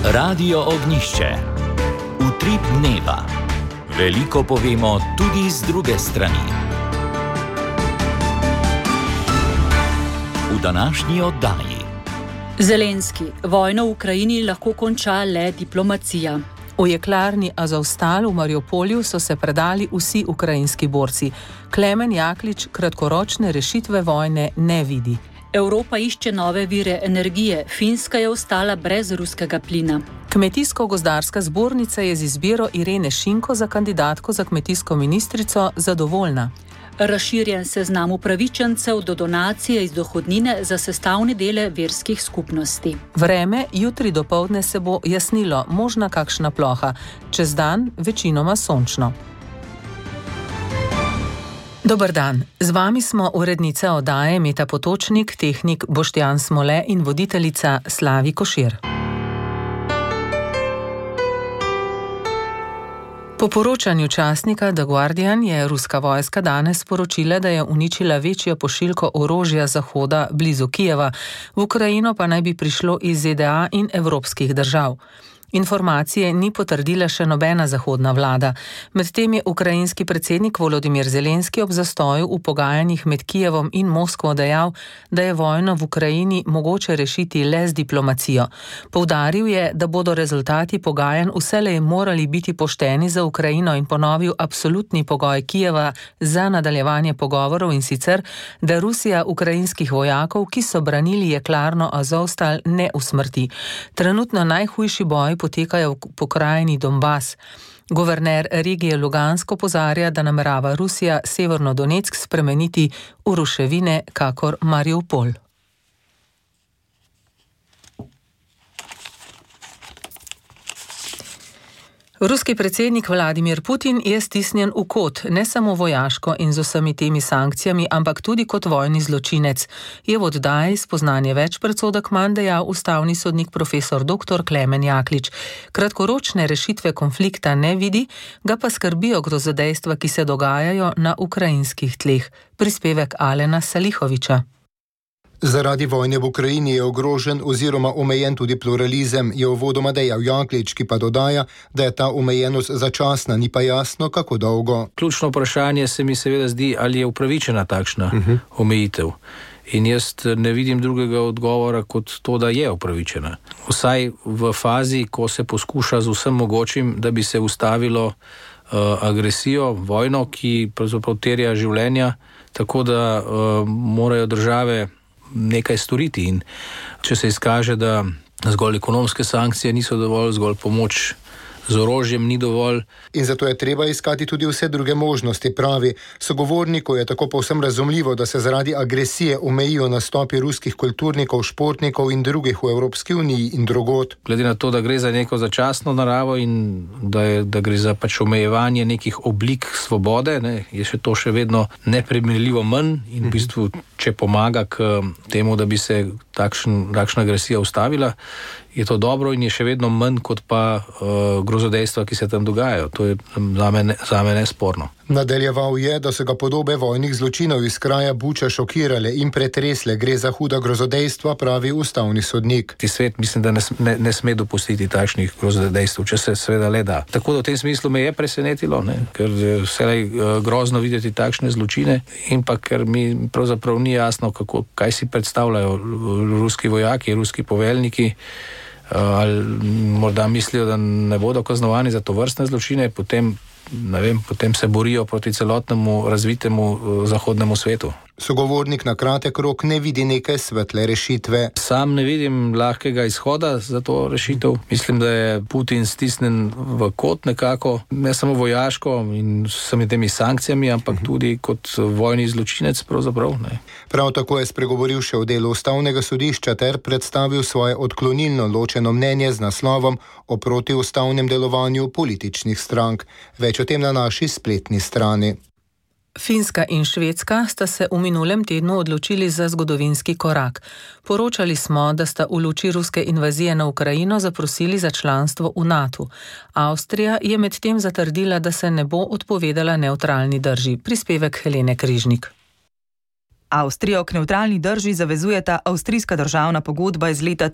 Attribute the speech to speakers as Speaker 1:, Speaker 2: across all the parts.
Speaker 1: Radio Ognjišče. Utrip dneva. Veliko povemo tudi z druge strani. V današnji oddaji.
Speaker 2: Zelenski. Vojno v Ukrajini lahko konča le diplomacija.
Speaker 3: V jeklarni Azovstal v Mariupolju so se predali vsi ukrajinski borci. Klemen Jaklič kratkoročne rešitve vojne ne vidi.
Speaker 2: Evropa išče nove vire energije. Finska je ostala brez ruskega plina.
Speaker 3: Kmetijsko-gozdarska zbornica je z izbiro Irene Šinko za kandidatko za kmetijsko ministrico zadovoljna.
Speaker 2: Razširjen seznam upravičencev do donacije iz dohodnine za sestavne dele verskih skupnosti.
Speaker 3: Vreme, jutri dopoldne se bo jasnilo, možna kakšna ploha, čez dan večinoma sončno. Dober dan, z vami smo urednica oddaje Meta Potočnik, tehnik Boštjan Smole in voditeljica Slavi Košir. Po poročanju časnika The Guardian je ruska vojska danes sporočila, da je uničila večjo pošiljko orožja Zahoda blizu Kijeva, v Ukrajino pa naj bi prišlo iz ZDA in evropskih držav. Informacije ni potrdila še nobena zahodna vlada. Medtem je ukrajinski predsednik Volodimir Zelenski ob zastoju v pogajanjih med Kijevom in Moskvo dejal, da je vojno v Ukrajini mogoče rešiti le z diplomacijo. Poudaril je, da bodo rezultati pogajanj vselej morali biti pošteni za Ukrajino in ponovil absolutni pogoj Kijeva za nadaljevanje pogovorov, in sicer, da Rusija ukrajinskih vojakov, ki so branili jeklarno Azovstal, ne usmrti. Trenutno najhujši boj potekajo v pokrajini Donbas. Guverner regije Lugansk opozarja, da namerava Rusija Severno Donetsk spremeniti v ruševine kakor Mariupol. Ruski predsednik Vladimir Putin je stisnjen v kot, ne samo vojaško in z vsemi temi sankcijami, ampak tudi kot vojni zločinec. Je v oddaji Spoznanje več predsodek manj dejal ustavni sodnik profesor dr. Klemen Jaklič. Kratkoročne rešitve konflikta ne vidi, ga pa skrbijo grozodejstva, ki se dogajajo na ukrajinskih tleh. Prispevek Alena Salihoviča.
Speaker 4: Zaradi vojne v Ukrajini je ogrožen oziroma omejen tudi pluralizem, je uvodoma dejal Jaklič, ki pa dodaja, da je ta omejenost začasna, ni pa jasno, kako dolgo.
Speaker 5: Ključno vprašanje se mi seveda zdi, ali je upravičena takšna omejitev. In jaz ne vidim drugega odgovora kot to, da je upravičena. Vsaj v fazi, ko se poskuša z vsem mogočim, da bi se ustavilo agresijo, vojno, ki pravzaprav terja življenja, tako da morajo države nekaj storiti, in če se izkaže, da zgolj ekonomske sankcije niso dovolj, zgolj pomoč z orožjem ni dovolj.
Speaker 4: In zato je treba iskati tudi vse druge možnosti, pravi. Sogovorniku je tako povsem razumljivo, da se zaradi agresije omejijo nastopi ruskih kulturnikov, športnikov in drugih v Evropski uniji in drugod.
Speaker 5: Glede na to, da gre za neko začasno naravo in da gre za pač omejevanje nekih oblik svobode, je to še vedno neprimerljivo manj in v bistvu, če pomaga k temu, da bi se takšna agresija ustavila, je to dobro in je še vedno manj kot pa grozodejstva, ki se tam dogajajo. To je zame nesporno.
Speaker 4: Nadaljeval je, da so ga podobe vojnih zločinov iz kraja Buča šokirale in pretresle. Gre za huda grozodejstva, pravi ustavni sodnik.
Speaker 5: Svet mislim, da ne sme dopustiti takšnih grozodejstv, če se seveda le da. Tako da v tem smislu me je presenetilo, ker je vselej grozno videti takšne zločine in pa ker mi pravzaprav ni jasno, kaj si predstavljajo ruski vojaki, ruski poveljniki, ali morda mislijo, da ne bodo kaznovani za to vrstne zločine, potem se borijo proti celotnemu razvitemu zahodnemu svetu.
Speaker 4: Sogovornik na kratek rok ne vidi neke svetle rešitve.
Speaker 5: Sam ne vidim lahkega izhoda za to rešitev. Mislim, da je Putin stisnen v kot nekako, ne samo vojaško in s vsemi temi sankcijami, ampak tudi kot vojni zločinec pravzaprav.
Speaker 4: Prav tako je spregovoril še o delu ustavnega sodišča ter predstavil svoje odklonilno ločeno mnenje z naslovom o protiustavnem delovanju političnih strank. Več o tem na naši spletni strani.
Speaker 3: Finska in Švedska sta se v minulem tednu odločili za zgodovinski korak. Poročali smo, da sta v luči ruske invazije na Ukrajino zaprosili za članstvo v NATO. Avstrija je medtem zatrdila, da se ne bo odpovedala nevtralni drži. Prispevek Helene Križnik.
Speaker 6: Avstrijo k nevtralni drži zavezujeta avstrijska državna pogodba iz leta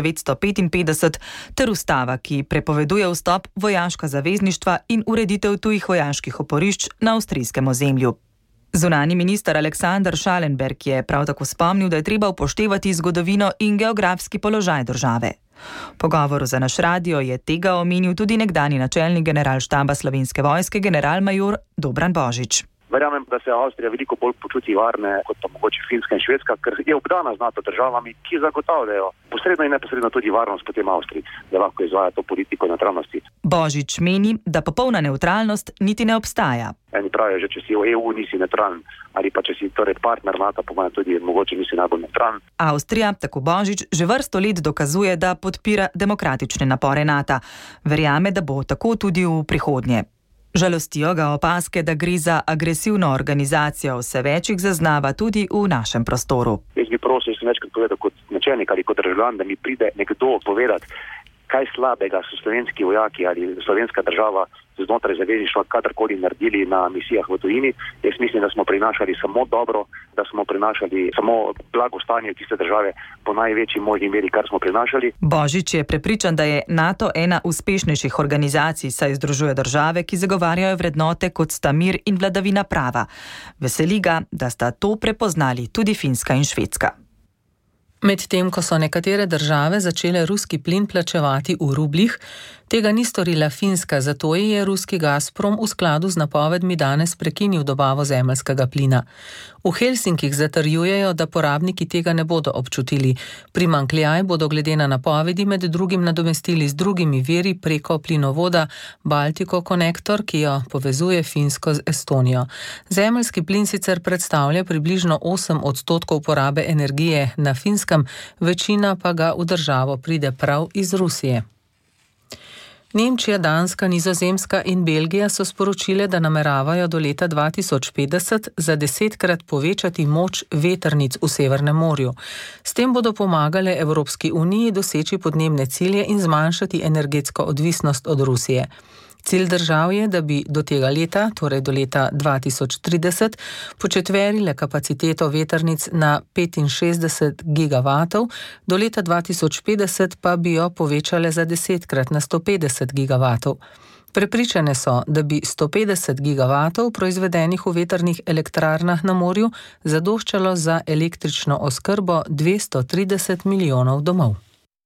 Speaker 6: 1955 ter ustava, ki prepoveduje vstop vojaška zavezništva in ureditev tujih vojaških oporišč na avstrijskem ozemlju. Zunanji minister Alexander Schallenberg je prav tako spomnil, da je treba upoštevati zgodovino in geografski položaj države. V pogovoru za naš radio je tega omenil tudi nekdanji načelnik generalštaba Slovenske vojske, generalmajor Dobran Božič.
Speaker 7: Verjamem, da se Avstrija veliko bolj počuti varne kot pa mogoče Finska in Švedska, ker je obdana z NATO državami, ki zagotavljajo posredno in neposredno tudi varnost potem Avstriji, da lahko izvaja to politiko neutralnosti.
Speaker 6: Božič meni, da popolna neutralnost niti ne obstaja.
Speaker 7: Eni pravijo, že če si v EU nisi neutralen ali pa če si torej partner NATO, pomeni tudi mogoče nisi najbolj neutralen.
Speaker 6: Avstrija, tako Božič, že vrsto let dokazuje, da podpira demokratične napore NATO. Verjame, da bo tako tudi v prihodnje. Žalostijo ga opaske, da gre za agresivno organizacijo, vse več jih zaznava tudi v našem prostoru.
Speaker 7: Jaz bi prosil, sem večkrat povedal kot načelnik ali kot državljan, da mi pride nekdo povedati, kaj slabega so slovenski vojaki ali slovenska država znotraj zavezništva kadarkoli naredili na misijah v tujini. Jaz mislim, da smo prinašali samo dobro, da smo prinašali samo blagostanje tiste države po največji možni meri, kar smo prinašali.
Speaker 6: Božič je prepričan, da je NATO ena uspešnejših organizacij, saj združuje države, ki zagovarjajo vrednote kot sta mir in vladavina prava. Veseli ga, da sta to prepoznali tudi Finska in Švedska.
Speaker 3: Medtem ko so nekatere države začele ruski plin plačevati v rublih, tega ni storila Finska, zato je ruski Gazprom v skladu z napovedmi danes prekinil dobavo zemeljskega plina. V Helsinkih zatrjujejo, da porabniki tega ne bodo občutili. Primanjkljaj bodo glede na napovedi med drugim nadomestili z drugimi viri preko plinovoda Baltico Connector, ki jo povezuje Finsko z Estonijo. Zemeljski plin sicer predstavlja približno 8% porabe energije na Finskem, večina pa ga v državo pride prav iz Rusije. Nemčija, Danska, Nizozemska in Belgija so sporočile, da nameravajo do leta 2050 za 10-krat povečati moč vetrnic v Severnem morju. S tem bodo pomagale Evropski uniji doseči podnebne cilje in zmanjšati energetsko odvisnost od Rusije. Cilj držav je, da bi do tega leta, torej do leta 2030, početverile kapaciteto vetrnic na 65 gigavatov, do leta 2050 pa bi jo povečale za 10-krat na 150 gigavatov. Prepričane so, da bi 150 gigavatov proizvedenih v vetrnih elektrarnah na morju zadoščalo za električno oskrbo 230 milijonov domov.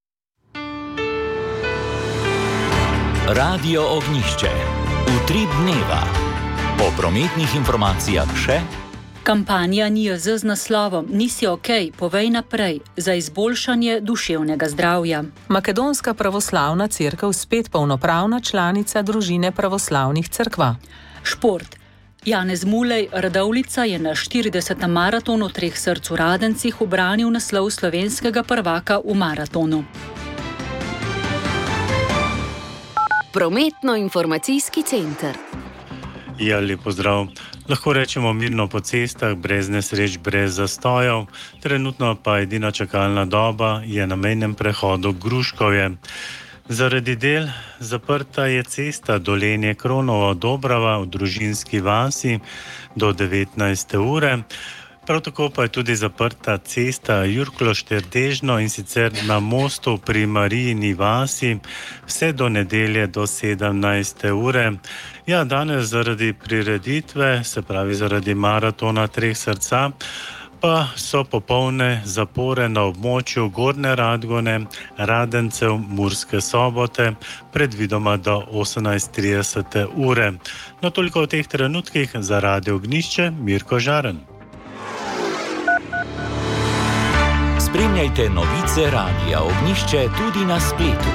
Speaker 1: Radio Ognjišče. Utrip dneva. Po prometnih informacijah še.
Speaker 2: Kampanja NIJZ z naslovom Nisi okej, povej naprej za izboljšanje duševnega zdravja.
Speaker 3: Makedonska pravoslavna cerkev spet polnopravna članica družine pravoslavnih cerkva.
Speaker 2: Šport. Janez Mulej Radovljica je na 40. maratonu Treh src v Radencih ubranil naslov slovenskega prvaka v maratonu.
Speaker 8: Prometno-informacijski center.
Speaker 9: Ja, lep pozdrav. Lahko rečemo mirno po cestah, brez nesreč, brez zastojev. Trenutno pa edina čakalna doba je na mejnem prehodu Gruškovje. Zaradi del zaprta je cesta Dolenje-Kronovo-Dobrava v Družinski vasi do 19. ure. Prav tako pa je tudi zaprta cesta Jurklo-Šterdežno in sicer na mostu pri Marijini vasi vse do nedelje do 17. ure. Ja, danes zaradi prireditve, se pravi zaradi maratona Treh srca, pa so popolne zapore na območju Gornje Radgone, Radencev, Murske Sobote, predvidoma do 18:30 ure. No, toliko v teh trenutkih. Za Radio Ognjišče, Mirko Žaren.
Speaker 1: Spremljajte novice Radia Ognjišče tudi na spletu.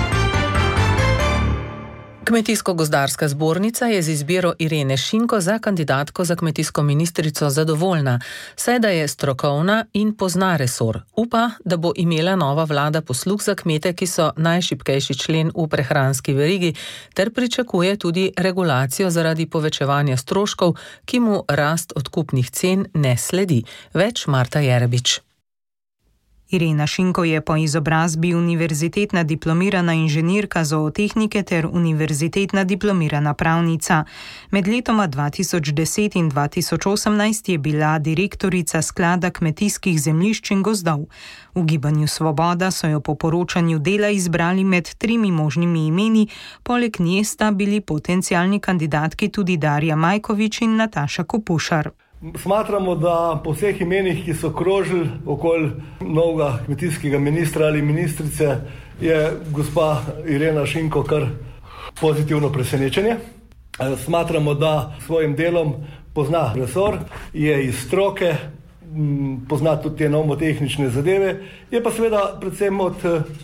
Speaker 3: Kmetijsko-gozdarska zbornica je z izbiro Irene Šinko za kandidatko za kmetijsko ministrico zadovoljna, saj da je strokovna in pozna resor. Upa, da bo imela nova vlada posluh za kmete, ki so najšibkejši člen v prehranski verigi, ter pričakuje tudi regulacijo zaradi povečevanja stroškov, ki mu rast odkupnih cen ne sledi. Več Marta Jerebič.
Speaker 6: Irena Šinko je po izobrazbi univerzitetna diplomirana inženirka zootehnike ter univerzitetna diplomirana pravnica. Med letoma 2010 in 2018 je bila direktorica Sklada kmetijskih zemljišč in gozdov. V Gibanju Svoboda so jo po poročanju Dela izbrali med 3 možnimi imeni, poleg nje sta bili potencialni kandidatki tudi Darja Majkovič in Nataša Kopušar.
Speaker 10: Smatramo, da po vseh imenih, ki so krožili okoli novega kmetijskega ministra ali ministrice, je gospa Irena Šinko kar pozitivno presenečenje. Smatramo, da svojim delom pozna resor, je iz stroke, pozna tudi te nomotehnične zadeve, je pa seveda predvsem od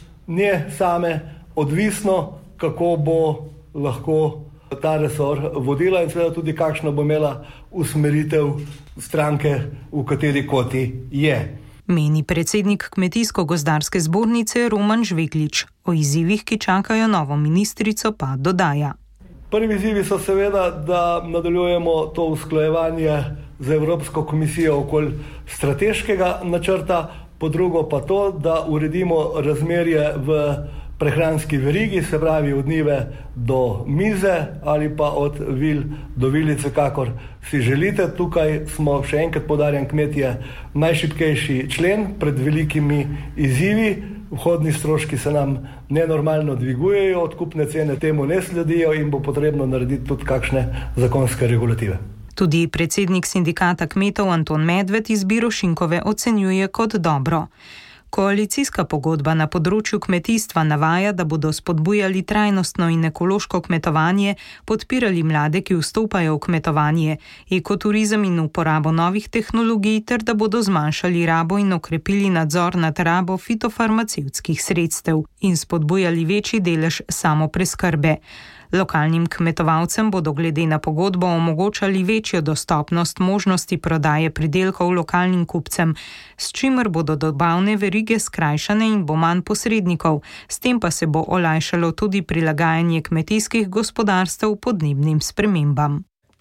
Speaker 10: nje same odvisno, kako bo lahko ta resor vodila in seveda tudi kakšna bo imela usmeritev stranke, v kateri koti je.
Speaker 6: Meni predsednik Kmetijsko-gozdarske zbornice Roman Žveglič. O izzivih, ki čakajo novo ministrico, pa dodaja.
Speaker 10: Prvi izzivi so seveda, da nadaljujemo to usklajevanje z Evropsko komisijo okoli strateškega načrta, po drugo pa to, da uredimo razmerje v prehranski verigi, se pravi od njive do mize ali pa od vil do vilice, kakor si želite. Tukaj smo, še enkrat poudarjam, kmetje najšibkejši člen pred velikimi izzivi. Vhodni stroški se nam nenormalno dvigujejo, odkupne cene temu ne sledijo in bo potrebno narediti tudi kakšne zakonske regulative.
Speaker 6: Tudi predsednik sindikata kmetov Anton Medved izbiro Šinkove ocenjuje kot dobro. Koalicijska pogodba na področju kmetijstva navaja, da bodo spodbujali trajnostno in ekološko kmetovanje, podpirali mlade, ki vstopajo v kmetovanje, ekoturizem in uporabo novih tehnologij ter da bodo zmanjšali rabo in okrepili nadzor nad rabo fitofarmacevtskih sredstev in spodbujali večji delež samopreskrbe. Lokalnim kmetovalcem bodo glede na pogodbo omogočali večjo dostopnost možnosti prodaje pridelkov lokalnim kupcem, s čimer bodo dobavne verige skrajšane in bo manj posrednikov, s tem pa se bo olajšalo tudi prilagajanje kmetijskih gospodarstev podnebnim spremembam.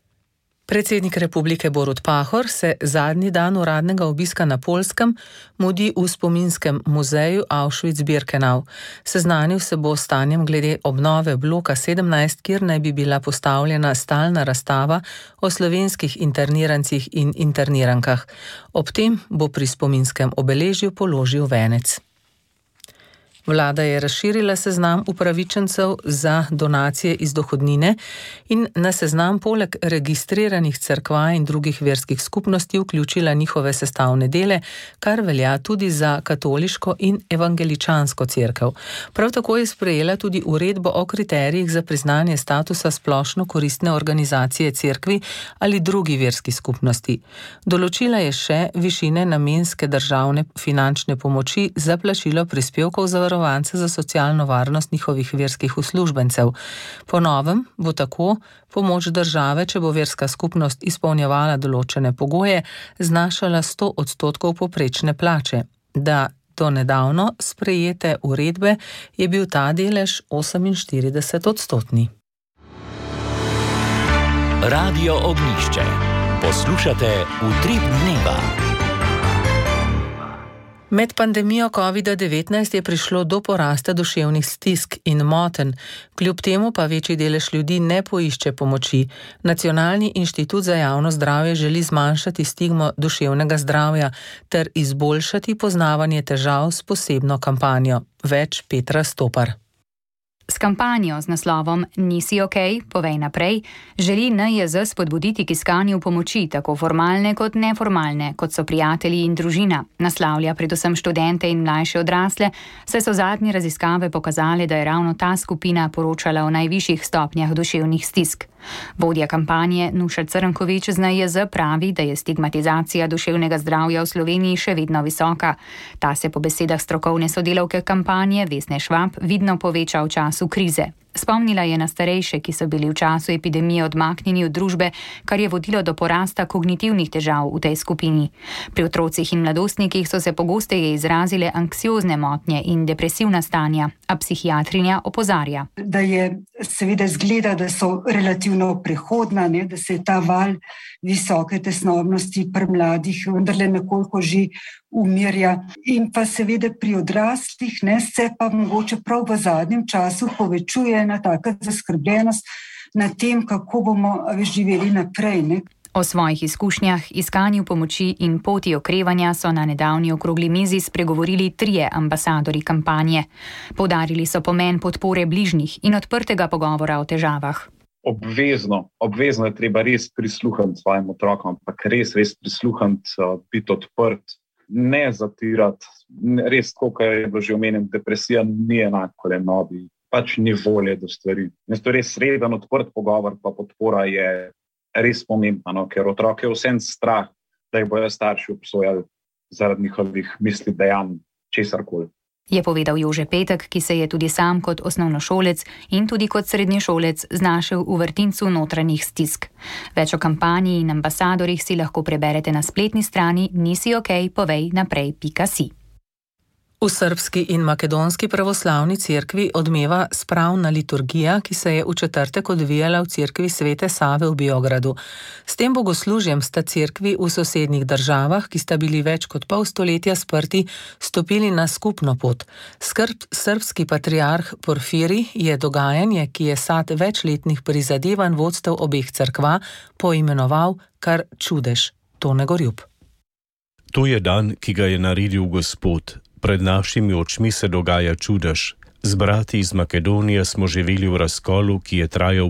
Speaker 3: Predsednik republike Borut Pahor se zadnji dan uradnega obiska na Poljskem mudi v spominskem muzeju Auschwitz-Birkenau. Seznanil se bo s stanjem glede obnove bloka 17, kjer naj bi bila postavljena stalna razstava o slovenskih internirancih in internirankah. Ob tem bo pri spominskem obeležju položil venec. Vlada je razširila seznam upravičencev za donacije iz dohodnine in na seznam poleg registriranih cerkva in drugih verskih skupnosti vključila njihove sestavne dele, kar velja tudi za katoliško in evangeličansko cerkev. Prav tako je sprejela tudi uredbo o kriterijih za priznanje statusa splošno koristne organizacije cerkvi ali drugi verski skupnosti. Določila je še višine namenske državne finančne pomoči za plačilo prispevkov zavarovance za socialno varnost njihovih verskih uslužbencev. Po novem bo tako pomoč države, če bo verska skupnost izpolnjevala določene pogoje, znašala 100% povprečne plače. Da do nedavno sprejete uredbe je bil ta delež 48%.
Speaker 1: Radio Ognjišče. Poslušate Utrip dneva.
Speaker 3: Med pandemijo COVID-19 je prišlo do porasta duševnih stisk in motenj, kljub temu pa večji delež ljudi ne poišče pomoči. Nacionalni inštitut za javno zdravje želi zmanjšati stigmo duševnega zdravja ter izboljšati poznavanje težav s posebno kampanjo. Več Petra Stopar.
Speaker 8: S kampanjo z naslovom Nisi ok, povej naprej, želi NIJZ spodbuditi k iskanju pomoči, tako formalne kot neformalne, kot so prijatelji in družina. Naslavlja predvsem študente in mlajše odrasle, saj so zadnje raziskave pokazale, da je ravno ta skupina poročala o najvišjih stopnjah duševnih stisk. Vodja kampanje Nuša Crnkovič z NIJZ pravi, da je stigmatizacija duševnega zdravja v Sloveniji še vedno visoka. Ta se po besedah strokovne sodelavke kampanje Vesne Švab vidno poveča v času krize. Spomnila je na starejše, ki so bili v času epidemije odmaknjeni od družbe, kar je vodilo do porasta kognitivnih težav v tej skupini. Pri otrocih in mladostnikih so se pogosteje izrazile anksiozne motnje in depresivna stanja, a psihiatrinja opozarja.
Speaker 11: Da je seveda zgleda, da so relativno prehodna, ne, da se je ta val visoke tesnobnosti pri mladih vendarle nekoliko že umirja. In pa seveda pri odraslih se pa mogoče prav v zadnjem času povečuje ena taka zaskrbljenost nad tem, kako bomo živeli naprej. Ne.
Speaker 8: O svojih izkušnjah, iskanju pomoči in poti okrevanja so na nedavni okrogli mizi spregovorili 3 ambasadorji kampanje. Poudarili so pomen podpore bližnjih in odprtega pogovora o težavah.
Speaker 12: Obvezno je treba res prisluhniti svojim otrokom, ampak res prisluhniti, biti odprt, ne zatirati. Res, kot je bilo že omenjeno, depresija ni enako le novi, pač ni volje do stvari. To je res sreden, odprt pogovor, pa podpora je res pomembno, ker otroke je vsem strah, da jih bojo starši obsojali zaradi njihovih misli, dejanj, česarkoli.
Speaker 8: Je povedal Jože Petek, ki se je tudi sam kot osnovnošolec in tudi kot srednješolec znašel v vrtincu notranjih stisk. Več o kampanji in ambasadorjih si lahko preberete na spletni strani nisiokej.povejnaprej.si.
Speaker 3: V srbski in makedonski pravoslavni cerkvi odmeva spravna liturgija, ki se je v četrtek odvijala v cerkvi Svete Save v Beogradu. S tem bogoslužjem sta cerkvi v sosednjih državah, ki sta bili več kot pol stoletja sprti, stopili na skupno pot. Srbski patriarh Porfirij je dogajanje, ki je sad večletnih prizadevanj vodstev obeh cerkva, poimenoval kar čudež. Tone Gorjup.
Speaker 13: To je dan, ki ga je naredil Gospod. Pred našimi očmi se dogaja čudež. Z brati iz Makedonije smo živeli v razkolu, ki je trajal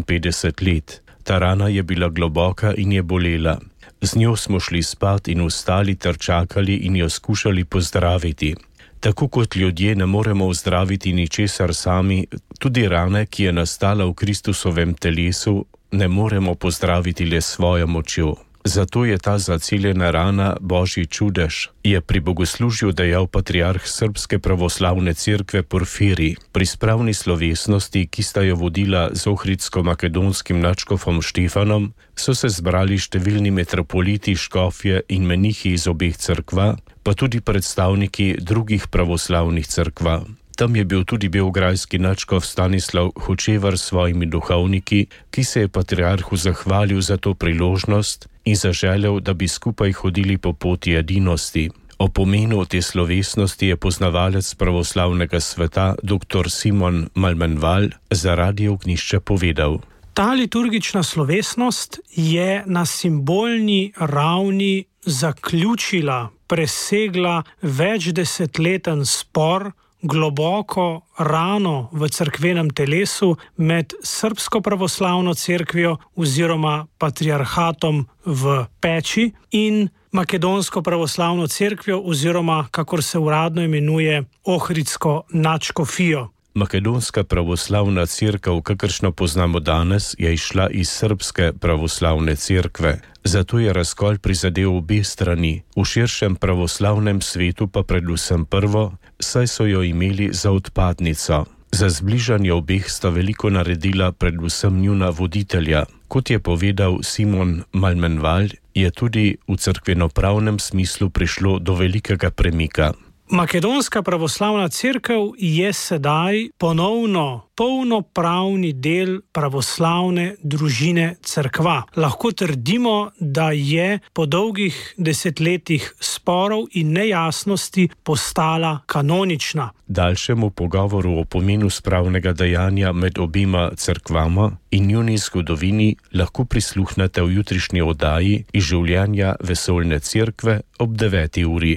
Speaker 13: 55 let. Ta rana je bila globoka in je bolela. Z njo smo šli spat in vstali ter čakali in jo skušali pozdraviti. Tako kot ljudje ne moremo ozdraviti ničesar sami, tudi rane, ki je nastala v Kristusovem telesu, ne moremo pozdraviti le svojo močjo. Zato je ta zaceljena rana Božji čudež, je pri bogoslužju dejal patriarh Srbske pravoslavne cerkve Porfirij. Pri spravni slovesnosti, ki sta jo vodila z ohridsko-makedonskim nadškofom Štefanom, so se zbrali številni metropoliti, škofje in menihi iz obeh cerkva, pa tudi predstavniki drugih pravoslavnih cerkva. Tam je bil tudi beograjski nadškof Stanislav Hočevar s svojimi duhovniki, ki se je patriarhu zahvalil za to priložnost in zaželel, da bi skupaj hodili po poti edinosti. O pomenu te slovesnosti je poznavalec pravoslavnega sveta dr. Simon Malmenval za Radio Ognjišče povedal.
Speaker 14: Ta liturgična slovesnost je na simbolni ravni zaključila, presegla večdesetleten spor, globoko rano v cerkvenem telesu med srbsko pravoslavno cerkvijo oziroma patriarhatom v Peči in makedonsko pravoslavno cerkvijo oziroma, kakor se uradno imenuje, ohridsko nadškofijo.
Speaker 13: Makedonska pravoslavna cerkev, kakršno poznamo danes, je izšla iz srbske pravoslavne cerkve. Zato je razkol prizadel obe strani, v širšem pravoslavnem svetu pa predvsem prvo, saj so jo imeli za odpadnico. Za zbližanje obeh sta veliko naredila predvsem njuna voditelja. Kot je povedal Simon Malmenval, je tudi v cerkvenopravnem smislu prišlo do velikega premika.
Speaker 14: Makedonska pravoslavna cerkev je sedaj ponovno polnopravni del pravoslavne družine cerkva. Lahko trdimo, da je po dolgih desetletjih sporov in nejasnosti postala kanonična.
Speaker 13: Daljšemu pogovoru o pomenu spravnega dejanja med obima cerkvama in njuni zgodovini lahko prisluhnete v jutrišnji oddaji iz življenja Vesoljne cerkve ob 9. uri.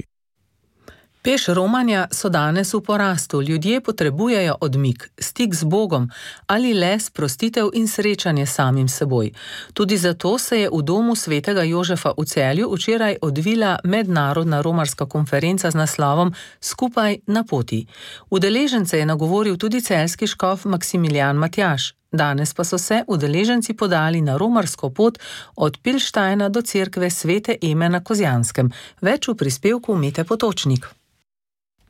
Speaker 3: Peš romanja so danes v porastu. Ljudje potrebujejo odmik, stik z Bogom ali le sprostitev in srečanje samim seboj. Tudi zato se je v domu svetega Jožefa v Celju včeraj odvila mednarodna romarska konferenca z naslovom Skupaj na poti. Udeležence je nagovoril tudi celjski škof Maksimilijan Matjaž. Danes pa so se udeleženci podali na romarsko pot od Pilštajna do cerkve Svete Eme na Kozjanskem. Več v prispevku Mete Potočnik.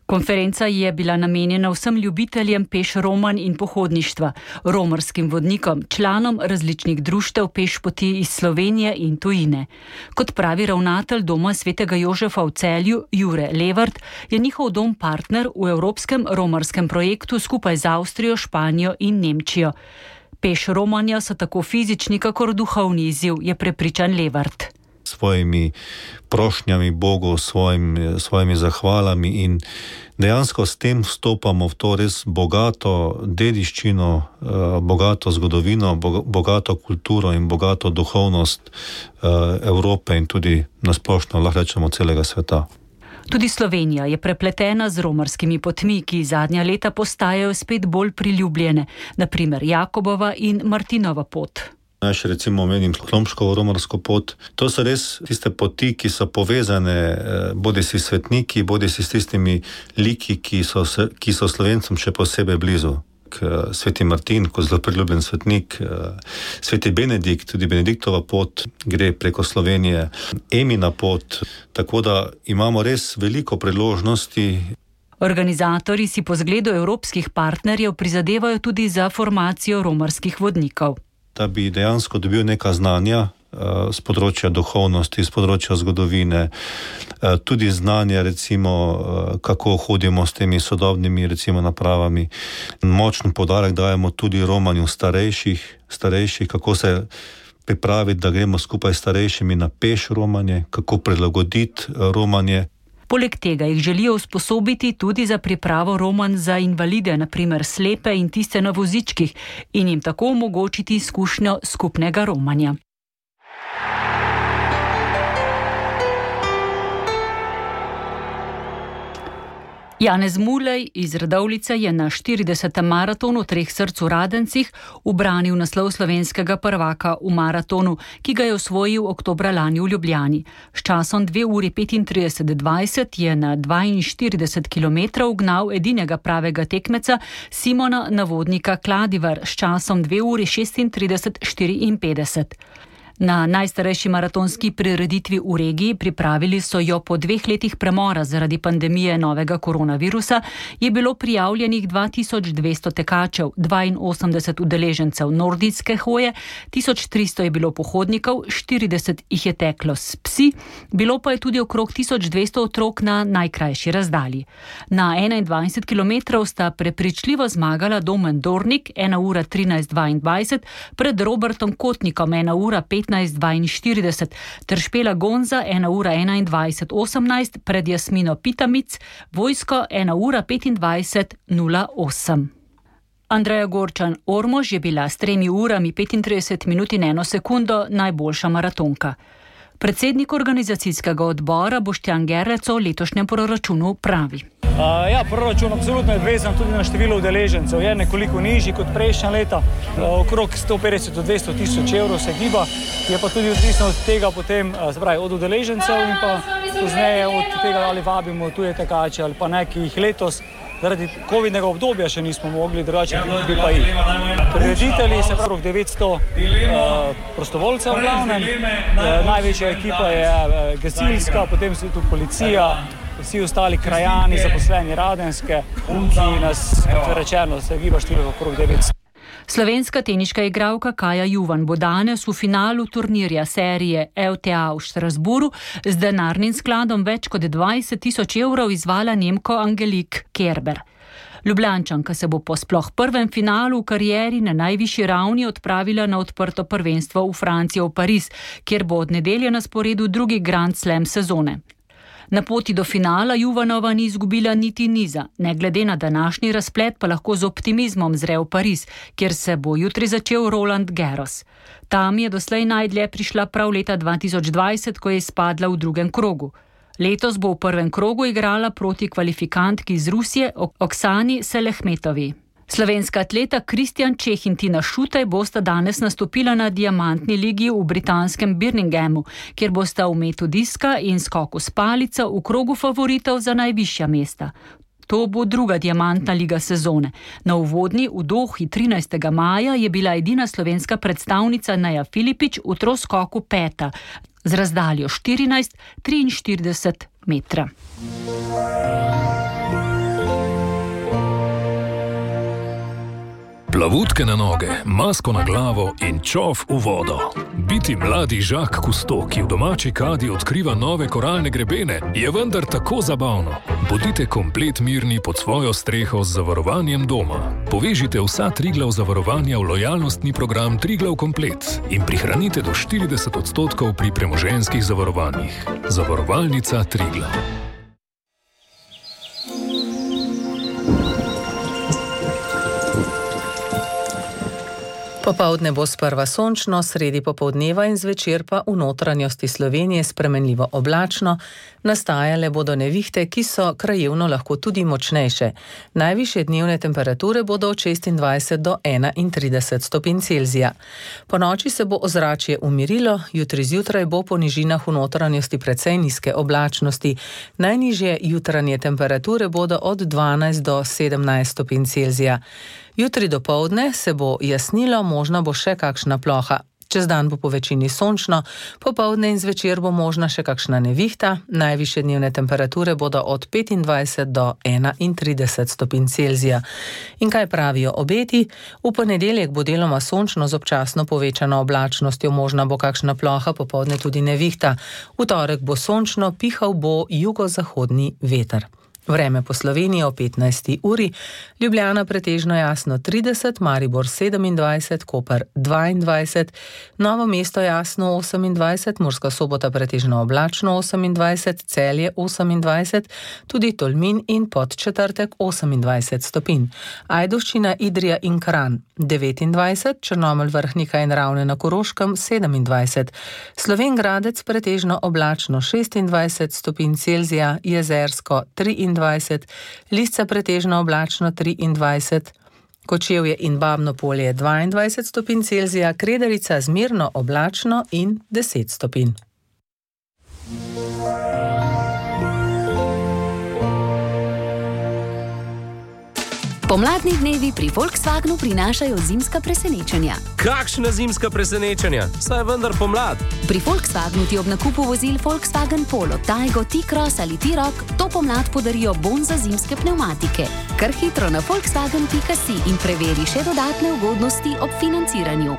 Speaker 2: Konferenca je bila namenjena vsem ljubiteljem peš romanj in pohodništva, romarskim vodnikom, članom različnih društev pešpoti iz Slovenije in tujine. Kot pravi ravnatelj Doma svetega Jožefa v Celju, Jure Levart, je njihov dom partner v evropskem romarskem projektu skupaj z Avstrijo, Španijo in Nemčijo. Peš romanja so tako fizični, kakor duhovni izziv, je prepričan Levart.
Speaker 15: Svojimi prošnjami Bogu, svojimi zahvalami in dejansko s tem vstopamo v to res bogato dediščino, bogato zgodovino, bogato kulturo in bogato duhovnost Evrope in tudi nasplošno, lahko rečemo, celega sveta.
Speaker 2: Tudi Slovenija je prepletena z romarskimi potmi, ki zadnja leta postajajo spet bolj priljubljene, naprimer Jakobova in Martinova pot.
Speaker 15: Naj še recimo omenim Klomškovo romarsko pot. To so res tiste poti, ki so povezane bodisi svetniki, bodisi s tistimi liki, ki so Slovencem še posebej blizu. Sveti Martin, kot zelo priljubljen svetnik, sveti Benedikt, tudi Benediktova pot gre preko Slovenije, Emina pot, tako da imamo res veliko priložnosti.
Speaker 2: Organizatorji si po zgledu evropskih partnerjev prizadevajo tudi za formacijo romarskih vodnikov.
Speaker 15: Da bi dejansko dobil neka znanja z področja duhovnosti, z področja zgodovine, tudi znanja recimo, kako hodimo s temi sodobnimi recimo napravami. Močen poudarek dajemo tudi romanju starejših, kako se pripraviti, da gremo skupaj s starejšimi na peš romanje, kako prilagoditi romanje.
Speaker 2: Poleg tega jih želijo usposobiti tudi za pripravo romanj za invalide, naprimer slepe in tiste na vozičkih, in jim tako omogočiti izkušnjo skupnega romanja. Janez Mulej iz Radovljice je na 40. maratonu Treh src v Radencih ubranil naslov slovenskega prvaka v maratonu, ki ga je osvojil oktobra lani v Ljubljani. S časom 2 uri 35:20 je na 42 km ugnal edinega pravega tekmeca Simona Navodnika Kladivar s časom 2 uri 36:54. Na najstarejši maratonski prireditvi v regiji, pripravili so jo po 2 letih premora zaradi pandemije novega koronavirusa, je bilo prijavljenih 2200 tekačev, 82 udeležencev nordijske hoje, 1300 je bilo pohodnikov, 40 jih je teklo s psi, bilo pa je tudi okrog 1200 otrok na najkrajši razdalji. Na 21 km sta prepričljivo zmagala Domen Dornik 1 ura 13:22, pred Robertom Kotnikom 1 ura 15:42, ter Špela Gonza 1 ura 21:18, pred Jasmino Pitamic, Vojsko 1 ura 25:08. Andreja Gorčan Ormož je bila s 3 urami 35 minut in 1 sekundo najboljša maratonka. Predsednik organizacijskega odbora Boštjan Gerlec o letošnjem proračunu pravi.
Speaker 16: Proračun absolutno je vezan tudi na število udeležencev. Je nekoliko nižji kot prejšnja leta, okrog 150 do 200 tisoč evrov se giba, je pa tudi odvisno od tega potem, od udeležencev in pa pozneje od tega, ali vabimo tuje tekače ali pa ne, ki jih letos zaradi covidnega obdobja še nismo mogli, drugače bi pa jih. Prireditelji se okrog 900 prostovoljcev v glavnem, največja ekipa je gasilska, potem so tu policija, vsi ostali krajani, zaposleni Radenske, ki nas, kot rečeno, se giba število okrog 900.
Speaker 2: Slovenska teniška igralka Kaja Juvan bo danes v finalu turnirja serije LTA v Strasbourgu z denarnim skladom več kot 20 tisoč evrov izvala Nemko Angelique Kerber. Ljubljančanka se bo po sploh prvem finalu v karieri na najvišji ravni odpravila na odprto prvenstvo v Francijo v Pariz, kjer bo od nedelje na sporedu drugi Grand Slam sezone. Na poti do finala Juvanova ni izgubila niti niza, ne glede na današnji razplet pa lahko z optimizmom zre v Pariz, kjer se bo jutri začel Roland Garros. Tam je doslej najdlje prišla prav leta 2020, ko je izpadla v drugem krogu. Letos bo v prvem krogu igrala proti kvalifikantki iz Rusije Oksani Selehmetovi. Slovenska atleta Kristjan Čeh in Tina Šutej bosta danes nastopila na diamantni ligi v britanskem Birminghamu, kjer bosta v metu diska in skoku s palico v krogu favoritov za najvišja mesta. To bo druga diamantna liga sezone. Na uvodni v Dohi 13. maja je bila edina slovenska predstavnica Neja Filipič v troskoku peta z razdaljo 14:43 metra.
Speaker 17: Plavutke na noge, masko na glavo in čov v vodo. Biti mladi Jacques Cousteau, ki v domači kadi odkriva nove koralne grebene, je vendar tako zabavno. Bodite komplet mirni pod svojo streho z zavarovanjem doma. Povežite vsa Triglav zavarovanja v lojalnostni program Triglav Komplet in prihranite do 40% pri premoženjskih zavarovanjih. Zavarovalnica Triglav.
Speaker 3: Popoldne bo sprva sončno, sredi popoldneva in zvečer pa v notranjosti Slovenije spremenljivo oblačno, nastajale bodo nevihte, ki so krajevno lahko tudi močnejše. Najvišje dnevne temperature bodo od 26 do 31 stopinj Celzija. Po noči se bo ozračje umirilo, jutri zjutraj bo po nižinah v notranjosti precej nizke oblačnosti. Najnižje jutranje temperature bodo od 12 do 17 stopinj Celzija. Jutri dopoldne se bo jasnilo, možna bo še kakšna ploha. Čez dan bo po večini sončno, popoldne in zvečer bo možna še kakšna nevihta, najvišje dnevne temperature bodo od 25 do 31 stopinj Celzija. In kaj pravijo obeti? V ponedeljek bo deloma sončno z občasno povečano oblačnostjo, možna bo kakšna ploha, popoldne tudi nevihta. V torek bo sončno, pihal bo jugozahodni veter. Vreme po Sloveniji o 15. uri, Ljubljana pretežno jasno 30, Maribor 27, Koper 22, Novo mesto jasno 28, Murska Sobota pretežno oblačno 28, Celje 28, tudi Tolmin in Podčetrtek 28 stopinj. Ajdovščina, Idrija in Kranj 29, Črnomelj, Vrhnika in Ravne na Koroškem 27, Slovenj Gradec pretežno oblačno 26 stopinj Celzija, Jezersko 23, Lisca pretežno oblačno 23, Kočevje in Babno Polje 22 stopinj Celzija, Kredarica zmerno oblačno in 10 stopinj.
Speaker 18: Pomladni dnevi pri Volkswagenu prinašajo zimska presenečenja.
Speaker 19: Kakšna zimska presenečenja? Saj je vendar pomlad.
Speaker 18: Pri Volkswagenu ti ob nakupu vozil Volkswagen Polo, Taigo, T-Cross ali T-Roc to pomlad podarijo bon za zimske pnevmatike. Kar hitro na volkswagen.si in preveri še dodatne ugodnosti ob financiranju.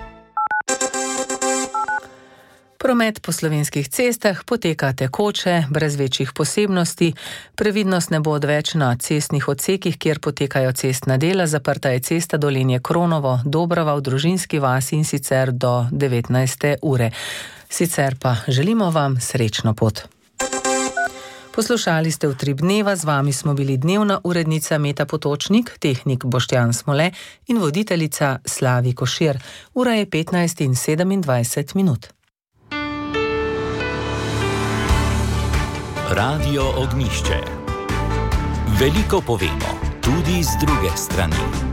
Speaker 3: Promet po slovenskih cestah poteka tekoče, brez večjih posebnosti. Previdnost ne bo odveč na cestnih odsekih, kjer potekajo cestna dela. Zaprta je cesta Dolenje-Kronovo, Dobrava v Družinski vasi in sicer do 19. ure. Sicer pa želimo vam srečno pot. Poslušali ste Utrip dneva, z vami smo bili dnevna urednica Meta Potočnik, tehnik Boštjan Smole in voditeljica Slavi Košir. Ura je 15:27.
Speaker 1: Radio Ognjišče. Veliko povemo, tudi z druge strani.